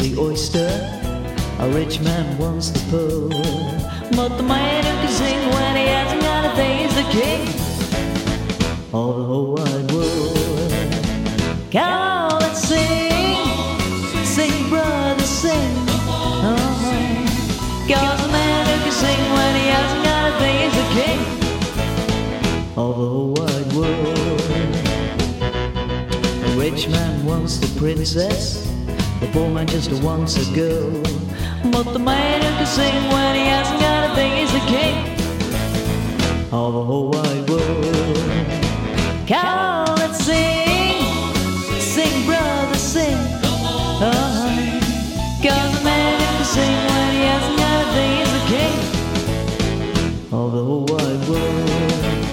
the oyster, a rich man wants the pearl. But the man who can sing when he hasn't got a thing is the king of the whole wide world. Come on, let's sing, sing, brother, sing. Cause the man who can sing when he hasn't got a thing is the king of the whole wide world. The rich man wants the princess, the poor man just wants a girl. But the man who can sing when he hasn't got a thing is the king of the whole wide world. Come on, let's sing, sing, brother, sing. Cause the man who can sing when he hasn't got a thing is the king of the whole wide world.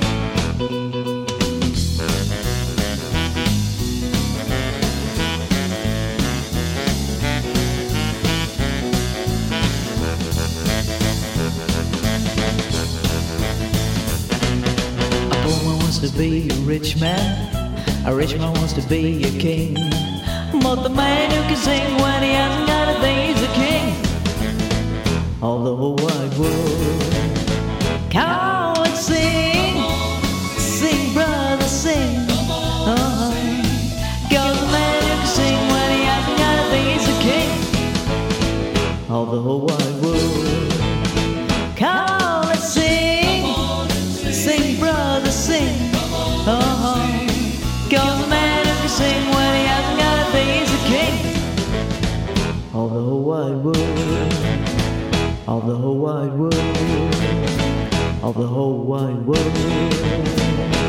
To be a rich man wants to be a king. But the man who can sing when he hasn't got a thing is the king of the whole wide world. Come on, let's sing, sing, brother, sing. Cause the man who can sing when he hasn't got a thing is the king of the whole wide world. Come on, let's sing, sing, brother, sing. Cause the man who can sing when he hasn't got a thing is the king of the whole wide world, of the whole wide world, of the whole wide world.